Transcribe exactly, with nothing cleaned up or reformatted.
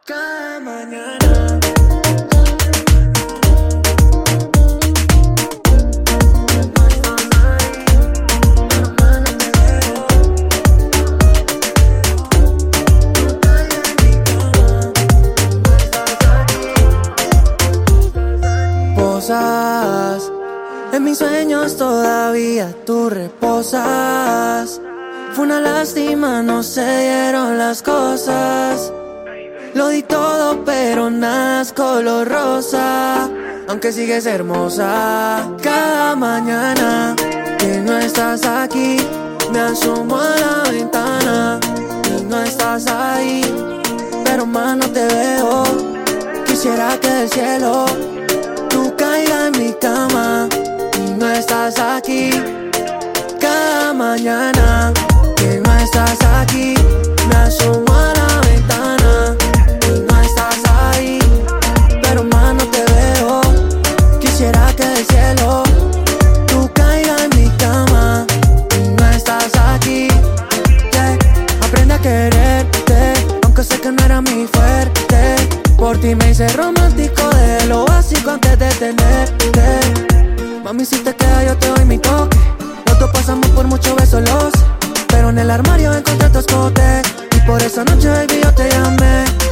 Cada mañana. Posas en mis sueños, todavía tú reposas. Fue una lástima, no se dieron las cosas. Lo di todo, pero nada es color rosa. Aunque sigues hermosa. Cada mañana que no estás aquí, me asomo a la ventana y no estás ahí. Pero más no te veo. Quisiera que del cielo tú caigas en mi cama y no estás aquí. Cada mañana que no estás aquí, me asomo a la ventana y no estás ahí. Pero más no te veo. Quisiera que del cielo tú caigas en mi cama y no estás aquí. Yeah. Aprende a quererte, aunque sé que no era mi fuerte. Por ti me hice romántico, de lo básico antes de tenerte. Mami, si te queda yo te doy mi toque. Los dos pasamos por muchos besos, los pero en el armario encontré tu escote. Y por esa noche, baby, yo te llamé.